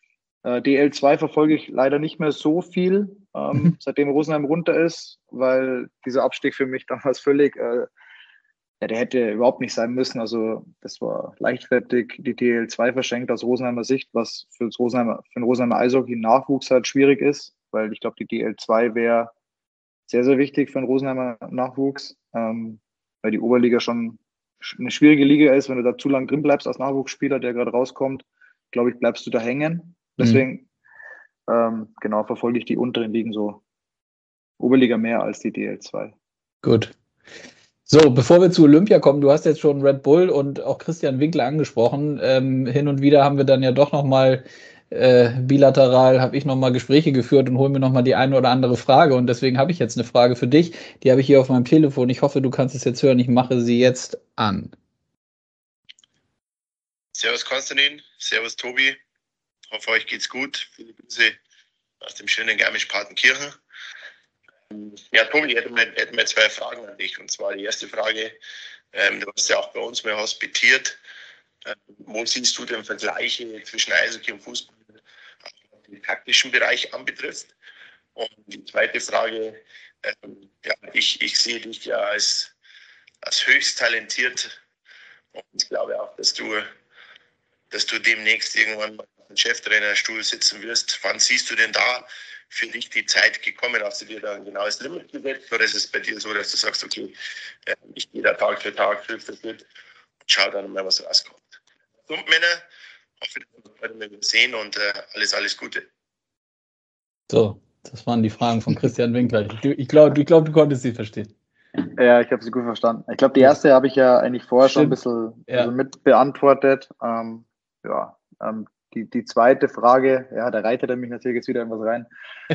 DL2 verfolge ich leider nicht mehr so viel, seitdem Rosenheim runter ist, weil dieser Abstieg für mich damals völlig, der hätte überhaupt nicht sein müssen. Also das war leichtfertig die DL2 verschenkt aus Rosenheimer Sicht, was für den Rosenheimer Eishockey Nachwuchs halt schwierig ist, weil ich glaube, die DL2 wäre sehr, sehr wichtig für den Rosenheimer Nachwuchs, weil die Oberliga schon eine schwierige Liga ist. Wenn du da zu lang drin bleibst als Nachwuchsspieler, der gerade rauskommt, glaube ich, bleibst du da hängen. Deswegen, genau, verfolge ich die unteren Ligen so. Oberliga mehr als die DL2. Gut. So, bevor wir zu Olympia kommen, du hast jetzt schon Red Bull und auch Christian Winkler angesprochen. Hin und wieder haben wir dann ja doch nochmal bilateral, habe ich nochmal Gespräche geführt und hole mir nochmal die eine oder andere Frage. Und deswegen habe ich jetzt eine Frage für dich. Die habe ich hier auf meinem Telefon. Ich hoffe, du kannst es jetzt hören. Ich mache sie jetzt an. Servus Konstantin, servus Tobi. Hoffe, euch geht's gut. Viele Grüße aus dem schönen Garmisch-Partenkirchen. Ja, Tobi, ich hätte mal zwei Fragen an dich. Und zwar die erste Frage, du hast ja auch bei uns mal hospitiert. Wo siehst du denn Vergleiche zwischen Eishockey und Fußball, was den taktischen Bereich anbetrifft? Und die zweite Frage, ich sehe dich ja als höchst talentiert und ich glaube auch, dass du demnächst irgendwann mal auf dem Cheftrainerstuhl sitzen wirst. Wann siehst du denn da für dich die Zeit gekommen? Hast du dir da ein genaues Limit gesetzt? Oder ist es bei dir so, dass du sagst, okay, ich gehe da Tag für Tag, Schritt für Schritt und schau dann mal, was rauskommt? Und Männer, hoffe, dass wir uns heute mal sehen und alles Gute. So, das waren die Fragen von Christian Winkler. Ich glaube, du konntest sie verstehen. Ja, ich habe sie gut verstanden. Ich glaube, die erste habe ich ja eigentlich vorher schon ein bisschen mit beantwortet. Die zweite Frage, ja, da reitet er mich natürlich jetzt wieder in was rein.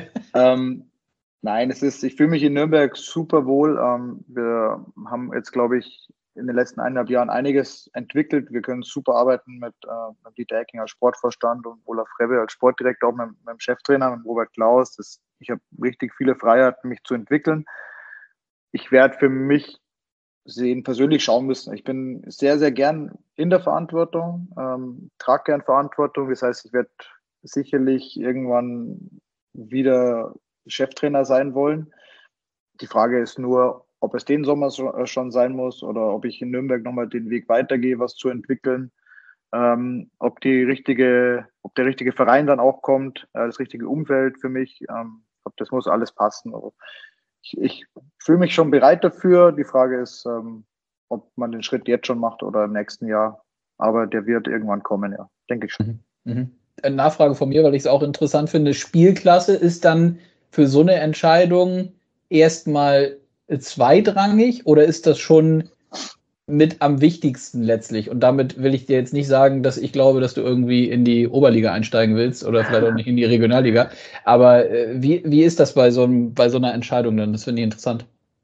Nein, ich fühle mich in Nürnberg super wohl. Wir haben jetzt, glaube ich, in den letzten 1,5 Jahren einiges entwickelt. Wir können super arbeiten mit Dieter Ecking als Sportvorstand und Olaf Rebbe als Sportdirektor, auch mit dem Cheftrainer, mit Robert Klaus. Ich habe richtig viele Freiheiten, mich zu entwickeln. Ich werde für mich persönlich schauen müssen. Ich bin sehr, sehr gern in der Verantwortung, trage gern Verantwortung. Das heißt, ich werde sicherlich irgendwann wieder Cheftrainer sein wollen. Die Frage ist nur, ob es den Sommer schon sein muss oder ob ich in Nürnberg nochmal den Weg weitergehe, was zu entwickeln. Ob der richtige Verein dann auch kommt, das richtige Umfeld für mich. Das muss alles passen. Also ich fühle mich schon bereit dafür. Die Frage ist, ob man den Schritt jetzt schon macht oder im nächsten Jahr. Aber der wird irgendwann kommen, ja, denke ich schon. Eine Nachfrage von mir, weil ich es auch interessant finde. Spielklasse ist dann für so eine Entscheidung erstmal zweitrangig oder ist das schon mit am wichtigsten letztlich? Und damit will ich dir jetzt nicht sagen, dass ich glaube, dass du irgendwie in die Oberliga einsteigen willst oder vielleicht auch nicht in die Regionalliga. Aber wie ist das bei so einer Entscheidung denn? Das finde ich interessant.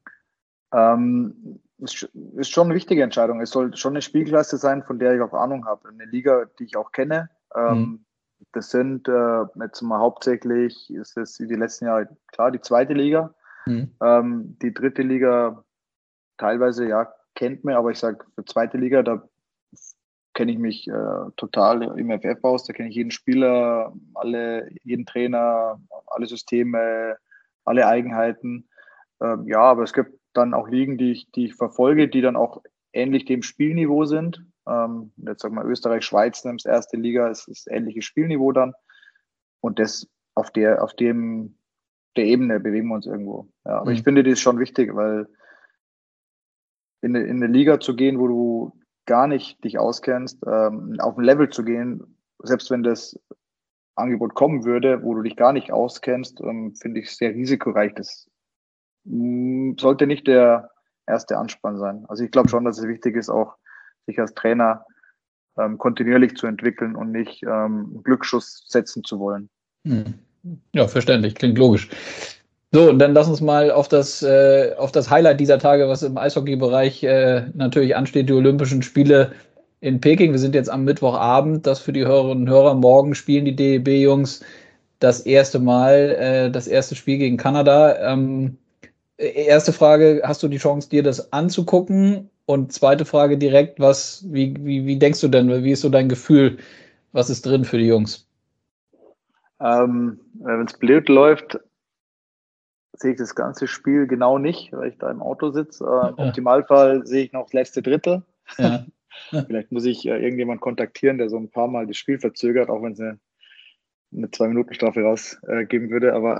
Ist schon eine wichtige Entscheidung. Es soll schon eine Spielklasse sein, von der ich auch Ahnung habe. Eine Liga, die ich auch kenne. Das sind jetzt mal hauptsächlich, ist es die letzten Jahre klar, die zweite Liga. Die dritte Liga teilweise, ja, kennt man, aber ich sage, für zweite Liga, da kenne ich mich total im FF aus, da kenne ich jeden Spieler, jeden Trainer, alle Systeme, alle Eigenheiten. Aber es gibt dann auch Ligen, die ich verfolge, die dann auch ähnlich dem Spielniveau sind. Jetzt sag mal Österreich, Schweiz nimmst erste Liga, ist ähnliches Spielniveau dann. Und das auf der Ebene bewegen wir uns irgendwo. Ja, aber ich finde, das ist schon wichtig, weil in eine Liga zu gehen, wo du gar nicht dich auskennst, auf ein Level zu gehen, selbst wenn das Angebot kommen würde, wo du dich gar nicht auskennst, finde ich sehr risikoreich. Das sollte nicht der erste Anspann sein. Also ich glaube schon, dass es wichtig ist, auch sich als Trainer kontinuierlich zu entwickeln und nicht einen Glücksschuss setzen zu wollen. Ja, verständlich, klingt logisch. So, und dann lass uns mal auf das Highlight dieser Tage, was im Eishockey-Bereich natürlich ansteht, die Olympischen Spiele in Peking. Wir sind jetzt am Mittwochabend, das für die Hörerinnen und Hörer. Morgen spielen die DEB-Jungs das erste Mal, das erste Spiel gegen Kanada. Erste Frage, hast du die Chance, dir das anzugucken? Und zweite Frage direkt, wie denkst du denn, wie ist so dein Gefühl, was ist drin für die Jungs? Wenn es blöd läuft, sehe ich das ganze Spiel genau nicht, weil ich da im Auto sitze. Im Optimalfall sehe ich noch das letzte Drittel. Ja. Vielleicht muss ich irgendjemanden kontaktieren, der so ein paar Mal das Spiel verzögert, auch wenn es eine 2-Minuten-Strafe rausgeben würde. Aber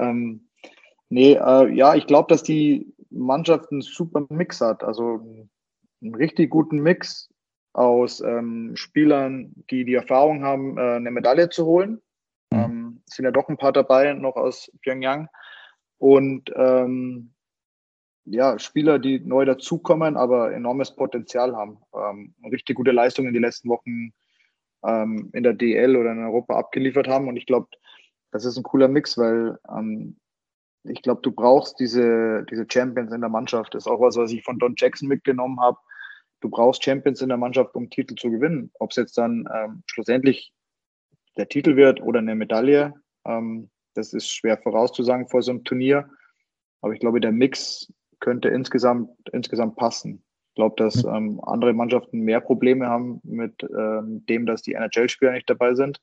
ich glaube, dass die Mannschaft einen super Mix hat. Also einen richtig guten Mix aus Spielern, die Erfahrung haben, eine Medaille zu holen. Es sind ja doch ein paar dabei, noch aus Pyongyang. Und Spieler, die neu dazukommen, aber enormes Potenzial haben. Richtig gute Leistungen in den letzten Wochen in der DL oder in Europa abgeliefert haben. Und ich glaube, das ist ein cooler Mix, weil ich glaube, du brauchst diese Champions in der Mannschaft. Das ist auch was ich von Don Jackson mitgenommen habe. Du brauchst Champions in der Mannschaft, um Titel zu gewinnen. Ob es jetzt dann schlussendlich der Titel wird oder eine Medaille, das ist schwer vorauszusagen vor so einem Turnier. Aber ich glaube, der Mix könnte insgesamt passen. Ich glaube, dass andere Mannschaften mehr Probleme haben mit dem, dass die NHL-Spieler nicht dabei sind.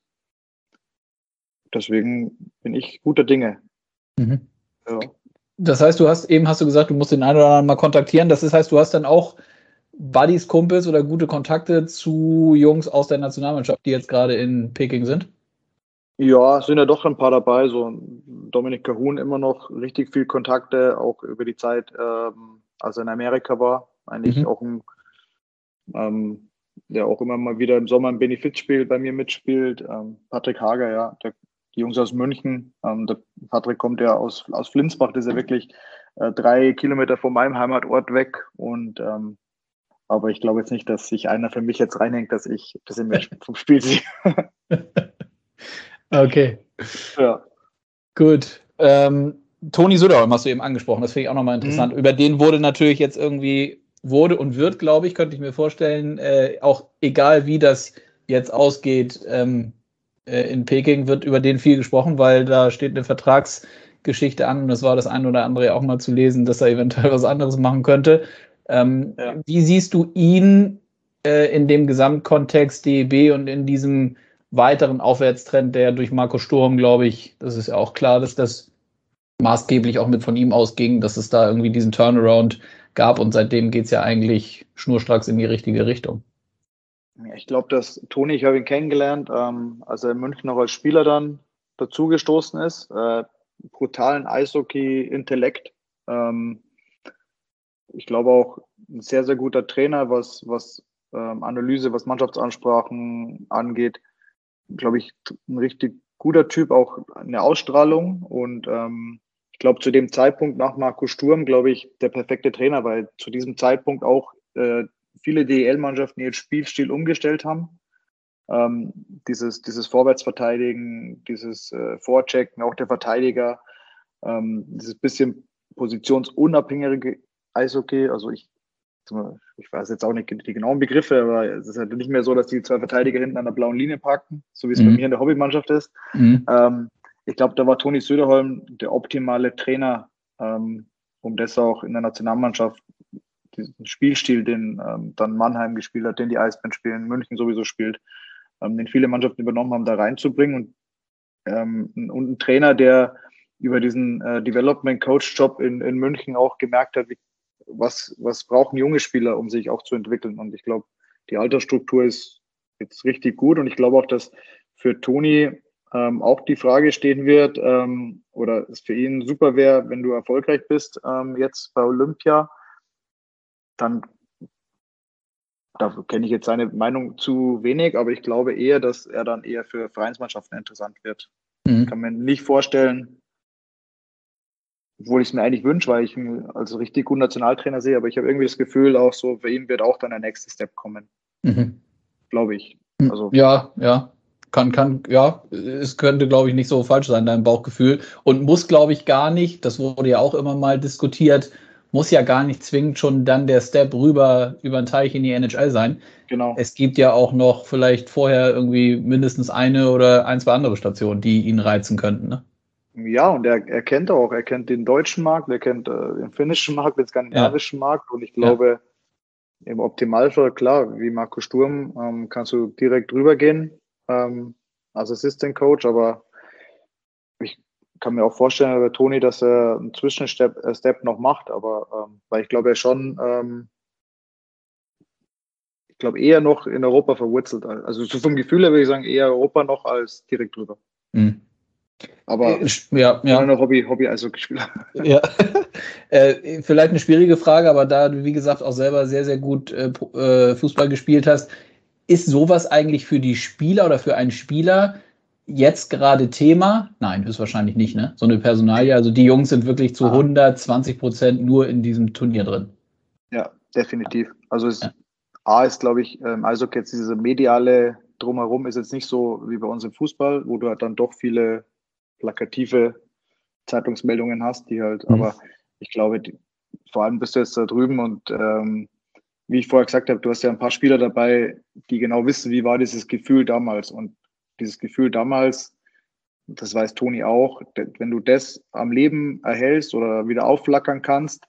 Deswegen bin ich guter Dinge. Mhm. Ja. Das heißt, du hast gesagt, du musst den einen oder anderen mal kontaktieren. Das heißt, du hast dann auch Buddies, Kumpels oder gute Kontakte zu Jungs aus der Nationalmannschaft, die jetzt gerade in Peking sind? Ja, es sind ja doch ein paar dabei. So Dominik Kahun immer noch richtig viel Kontakte, auch über die Zeit, als er in Amerika war. Eigentlich auch der auch immer mal wieder im Sommer ein Benefizspiel bei mir mitspielt. Patrick Hager, ja, die Jungs aus München. Der Patrick kommt ja aus Flinsbach, das ist ja wirklich 3 Kilometer von meinem Heimatort weg. Und aber ich glaube jetzt nicht, dass sich einer für mich jetzt reinhängt, dass ich das vom Spiel sehe. Okay. Ja. Gut. Toni Söderholm hast du eben angesprochen, das finde ich auch nochmal interessant. Über den wurde natürlich jetzt wurde und wird, glaube ich, könnte ich mir vorstellen, auch egal wie das jetzt ausgeht, in Peking wird über den viel gesprochen, weil da steht eine Vertragsgeschichte an und das war das ein oder andere auch mal zu lesen, dass er eventuell was anderes machen könnte. Wie siehst du ihn in dem Gesamtkontext DEB und in diesem weiteren Aufwärtstrend, der durch Marco Sturm, glaube ich, das ist ja auch klar, dass das maßgeblich auch mit von ihm ausging, dass es da irgendwie diesen Turnaround gab und seitdem geht es ja eigentlich schnurstracks in die richtige Richtung. Ja, ich glaube, dass Toni, ich habe ihn kennengelernt, als er in München noch als Spieler dann dazugestoßen ist. Brutalen Eishockey-Intellekt. Ich glaube auch ein sehr, sehr guter Trainer, was Analyse, was Mannschaftsansprachen angeht. Glaube ich, ein richtig guter Typ, auch eine Ausstrahlung und ich glaube, zu dem Zeitpunkt nach Marco Sturm, glaube ich, der perfekte Trainer, weil zu diesem Zeitpunkt auch viele DEL-Mannschaften ihren Spielstil umgestellt haben. Dieses Vorwärtsverteidigen, dieses Vorchecken, auch der Verteidiger, dieses bisschen positionsunabhängige Eishockey, also ich weiß jetzt auch nicht die genauen Begriffe, aber es ist halt nicht mehr so, dass die 2 Verteidiger hinten an der blauen Linie parken, so wie es bei mir in der Hobbymannschaft ist. Ich glaube, da war Toni Söderholm der optimale Trainer, um das auch in der Nationalmannschaft, diesen Spielstil, den dann Mannheim gespielt hat, den die Eisbären spielen, München sowieso spielt, den viele Mannschaften übernommen haben, da reinzubringen. Und ein Trainer, der über diesen Development-Coach-Job in München auch gemerkt hat, was brauchen junge Spieler, um sich auch zu entwickeln. Und ich glaube, die Altersstruktur ist jetzt richtig gut. Und ich glaube auch, dass für Toni auch die Frage stehen wird, oder es für ihn super wäre, wenn du erfolgreich bist jetzt bei Olympia, dann, da kenne ich jetzt seine Meinung zu wenig, aber ich glaube eher, dass er dann eher für Vereinsmannschaften interessant wird. Ich kann mir nicht vorstellen, obwohl ich es mir eigentlich wünsche, weil ich ihn als richtig guten Nationaltrainer sehe, aber ich habe irgendwie das Gefühl, auch so, für ihn wird auch dann der nächste Step kommen. Glaube ich. Also, ja. Es könnte, glaube ich, nicht so falsch sein, dein Bauchgefühl. Und muss, glaube ich, gar nicht, das wurde ja auch immer mal diskutiert, muss ja gar nicht zwingend schon dann der Step rüber über den Teich in die NHL sein. genau. Es gibt ja auch noch vielleicht vorher irgendwie mindestens eine oder ein, zwei andere Stationen, die ihn reizen könnten, ne? Ja, und er kennt den deutschen Markt, er kennt den finnischen Markt, den skandinavischen Markt. Und ich glaube, im Optimalfall, klar, wie Marco Sturm, kannst du direkt rübergehen als Assistant Coach, aber ich kann mir auch vorstellen, bei Toni, dass er einen Zwischenstep noch macht, aber weil ich glaube, er schon, ich glaube, eher noch in Europa verwurzelt. Also so vom Gefühl her würde ich sagen, eher Europa noch als direkt drüber. Aber ja. noch Hobby-Eishockeyspieler. Ja, vielleicht eine schwierige Frage, aber da du, wie gesagt, auch selber sehr, sehr gut Fußball gespielt hast, ist sowas eigentlich für die Spieler oder für einen Spieler jetzt gerade Thema? Nein, höchstwahrscheinlich nicht, ne? So eine Personalie, also die Jungs sind wirklich zu 120% nur in diesem Turnier drin. Ja, definitiv. Also A ist, glaube ich, Eishockey jetzt diese mediale Drumherum ist jetzt nicht so wie bei uns im Fußball, wo du halt dann doch viele plakative Zeitungsmeldungen hast, die halt, aber ich glaube, vor allem bist du jetzt da drüben und wie ich vorher gesagt habe, du hast ja ein paar Spieler dabei, die genau wissen, wie war dieses Gefühl damals. Und dieses Gefühl damals, das weiß Toni auch, wenn du das am Leben erhältst oder wieder aufflackern kannst,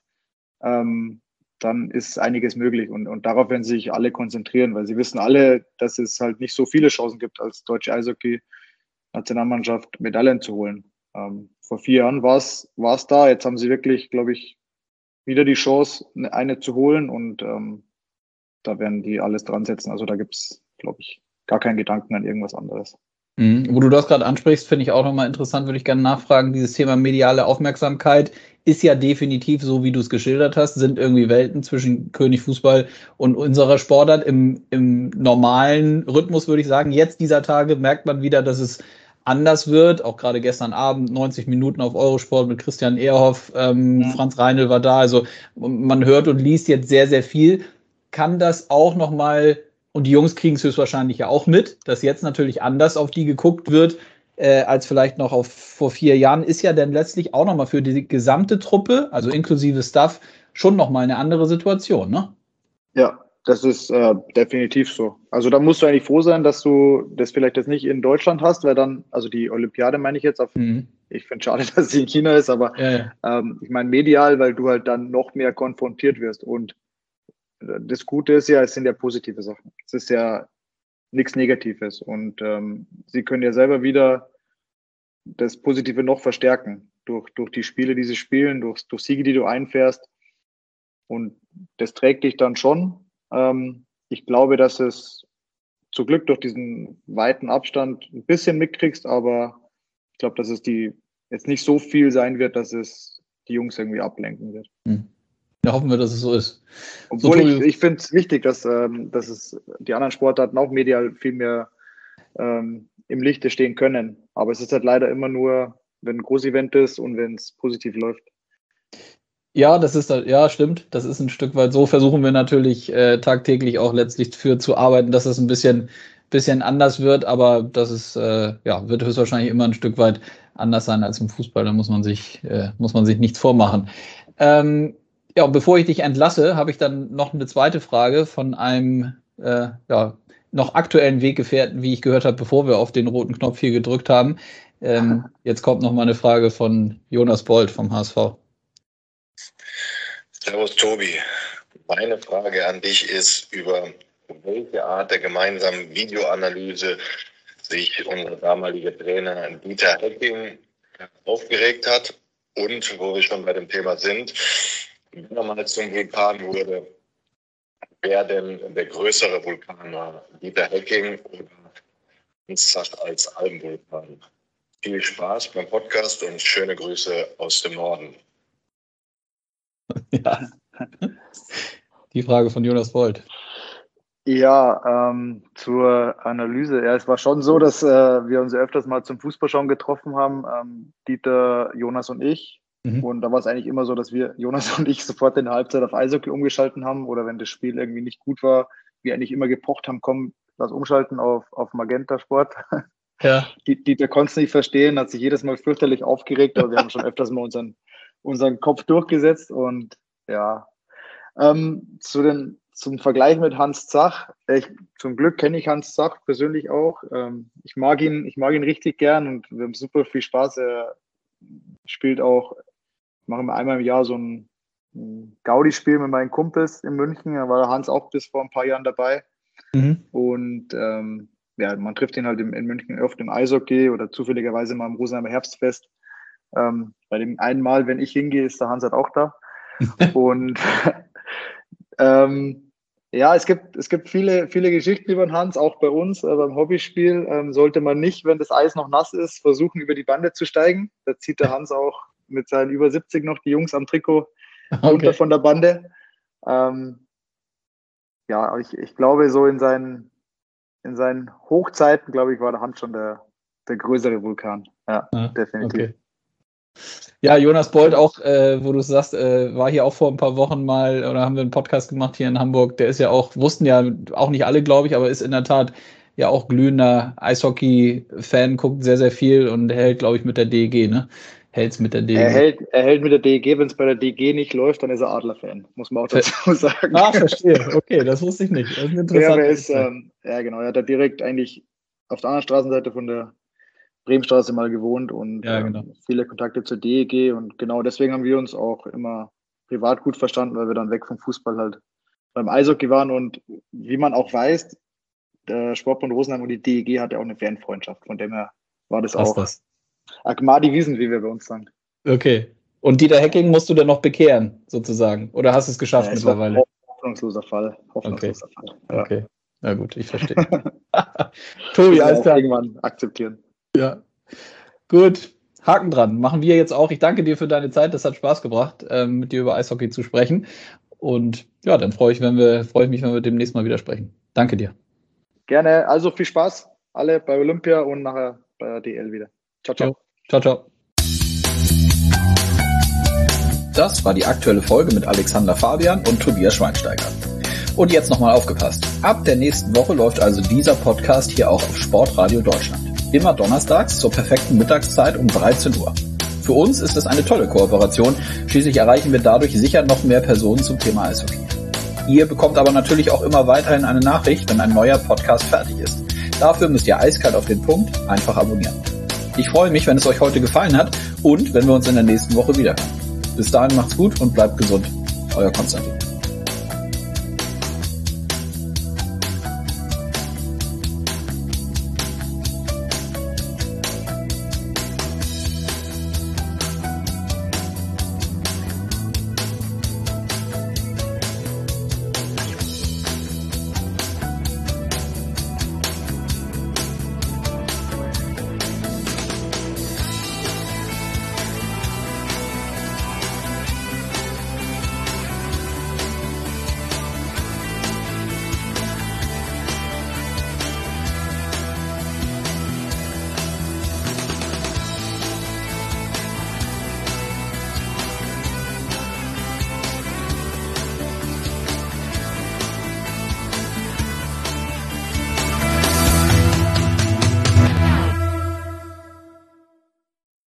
dann ist einiges möglich. Und darauf werden sich alle konzentrieren, weil sie wissen alle, dass es halt nicht so viele Chancen gibt, als deutsche Eishockey-Nationalmannschaft Medaillen zu holen. Vor 4 Jahren war es da. Jetzt haben sie wirklich, glaube ich, wieder die Chance, eine zu holen und da werden die alles dran setzen. Also da gibt es, glaube ich, gar keinen Gedanken an irgendwas anderes. Wo du das gerade ansprichst, finde ich auch nochmal interessant, würde ich gerne nachfragen. Dieses Thema mediale Aufmerksamkeit ist ja definitiv so, wie du es geschildert hast, sind irgendwie Welten zwischen König Fußball und unserer Sportart. Im normalen Rhythmus würde ich sagen, jetzt dieser Tage merkt man wieder, dass es anders wird. Auch gerade gestern Abend 90 Minuten auf Eurosport mit Christian Ehrhoff, Franz Reinl war da. Also man hört und liest jetzt sehr, sehr viel. Kann das auch nochmal, und die Jungs kriegen es höchstwahrscheinlich ja auch mit, dass jetzt natürlich anders auf die geguckt wird, als vielleicht noch vor 4 Jahren, ist ja dann letztlich auch nochmal für die gesamte Truppe, also inklusive Staff, schon nochmal eine andere Situation, ne? Ja, das ist definitiv so. Also da musst du eigentlich froh sein, dass du das vielleicht jetzt nicht in Deutschland hast, weil dann, also die Olympiade meine ich jetzt, ich finde es schade, dass sie in China ist, aber ich meine medial, weil du halt dann noch mehr konfrontiert wirst. Und das Gute ist ja, es sind ja positive Sachen. Es ist ja nichts Negatives. Und sie können ja selber wieder das Positive noch verstärken durch die Spiele, die sie spielen, durch Siege, die du einfährst. Und das trägt dich dann schon. Ich glaube, dass es zum Glück durch diesen weiten Abstand ein bisschen mitkriegst, aber ich glaube, dass es jetzt nicht so viel sein wird, dass es die Jungs irgendwie ablenken wird. Ja, hoffen wir, dass es so ist. Obwohl ich finde es wichtig, dass es die anderen Sportarten auch medial viel mehr im Lichte stehen können. Aber es ist halt leider immer nur, wenn ein Großevent ist und wenn es positiv läuft. Ja, stimmt. Das ist ein Stück weit so. Versuchen wir natürlich tagtäglich auch letztlich für zu arbeiten, dass es ein bisschen anders wird. Aber das ist, wird höchstwahrscheinlich immer ein Stück weit anders sein als im Fußball. Da muss man sich nichts vormachen. Und bevor ich dich entlasse, habe ich dann noch eine zweite Frage von einem noch aktuellen Weggefährten, wie ich gehört habe, bevor wir auf den roten Knopf hier gedrückt haben. Jetzt kommt noch mal eine Frage von Jonas Bold vom HSV. Servus Tobi. Meine Frage an dich ist, über welche Art der gemeinsamen Videoanalyse sich unser damaliger Trainer Dieter Hecking aufgeregt hat und, wo wir schon bei dem Thema sind, wenn er mal zum Vulkan wurde, wer denn der größere Vulkan war, Dieter Hecking oder Hans Zach als Alpenvulkan. Viel Spaß beim Podcast und schöne Grüße aus dem Norden. Ja. Die Frage von Jonas Bold. Ja, zur Analyse. Ja, es war schon so, dass wir uns öfters mal zum Fußballschauen getroffen haben, Dieter, Jonas und ich. Und da war es eigentlich immer so, dass wir, Jonas und ich, sofort in der Halbzeit auf Eishockey umgeschalten haben oder wenn das Spiel irgendwie nicht gut war, wir eigentlich immer gepocht haben, komm, lass umschalten auf Magenta Sport. Ja. Dieter konnte es nicht verstehen, hat sich jedes Mal fürchterlich aufgeregt, aber wir haben schon öfters mal unseren Kopf durchgesetzt und ja. Zum Vergleich mit Hans Zach, zum Glück kenne ich Hans Zach persönlich auch. Ich mag ihn richtig gern und wir haben super viel Spaß. Er spielt auch, machen wir einmal im Jahr so ein Gaudi-Spiel mit meinen Kumpels in München. Da war der Hans auch bis vor ein paar Jahren dabei. Und ja, man trifft ihn halt in München oft im Eishockey oder zufälligerweise mal im Rosenheimer Herbstfest. Bei dem einen Mal, wenn ich hingehe, ist der Hans halt auch da. Und ja, es gibt viele Geschichten über den Hans, auch bei uns beim Hobbyspiel. Sollte man nicht, wenn das Eis noch nass ist, versuchen, über die Bande zu steigen. Da zieht der Hans auch mit seinen über 70 noch die Jungs am Trikot runter von der Bande. Ja, ich glaube, so in seinen Hochzeiten, glaube ich, war der Hans schon der größere Vulkan. Ja, definitiv. Okay. Ja, Jonas Bold auch, wo du sagst, war hier auch vor ein paar Wochen mal, oder haben wir einen Podcast gemacht hier in Hamburg, der ist ja auch, wussten ja auch nicht alle, glaube ich, aber ist in der Tat ja auch glühender Eishockey-Fan, guckt sehr, sehr viel und hält, glaube ich, mit der DEG, ne? Hält's mit der DEG. Er hält mit der DEG, wenn es bei der DEG nicht läuft, dann ist er Adler-Fan, muss man auch dazu sagen. Verstehe, okay, das wusste ich nicht. Das ist interessant. Ja, genau, er hat da direkt eigentlich auf der anderen Straßenseite von der Bremenstraße mal gewohnt und viele Kontakte zur DEG und genau deswegen haben wir uns auch immer privat gut verstanden, weil wir dann weg vom Fußball halt beim Eishockey waren und wie man auch weiß, der Sportbund Rosenheim und die DEG hat ja auch eine Fanfreundschaft, von dem her war das auch Agmadi Wiesen, wie wir bei uns sagen. Okay, und Dieter Hecking musst du dann noch bekehren, sozusagen, oder hast du es geschafft mittlerweile? Hoffnungsloser Fall. Ja. Okay, na gut, ich verstehe. Tobi, alles klar. Irgendwann akzeptieren. Ja, gut. Haken dran. Machen wir jetzt auch. Ich danke dir für deine Zeit. Das hat Spaß gebracht, mit dir über Eishockey zu sprechen. Und ja, dann freue ich mich, wenn wir demnächst mal wieder sprechen. Danke dir. Gerne. Also viel Spaß. Alle bei Olympia und nachher bei der DL wieder. Ciao, ciao. Ciao, ciao. Das war die aktuelle Folge mit Alexander Fabian und Tobias Schweinsteiger. Und jetzt nochmal aufgepasst. Ab der nächsten Woche läuft also dieser Podcast hier auch auf Sportradio Deutschland. Immer donnerstags zur perfekten Mittagszeit um 13 Uhr. Für uns ist es eine tolle Kooperation, schließlich erreichen wir dadurch sicher noch mehr Personen zum Thema Eishockey. Ihr bekommt aber natürlich auch immer weiterhin eine Nachricht, wenn ein neuer Podcast fertig ist. Dafür müsst ihr eiskalt auf den Punkt einfach abonnieren. Ich freue mich, wenn es euch heute gefallen hat und wenn wir uns in der nächsten Woche wiederhören. Bis dahin macht's gut und bleibt gesund. Euer Konstantin.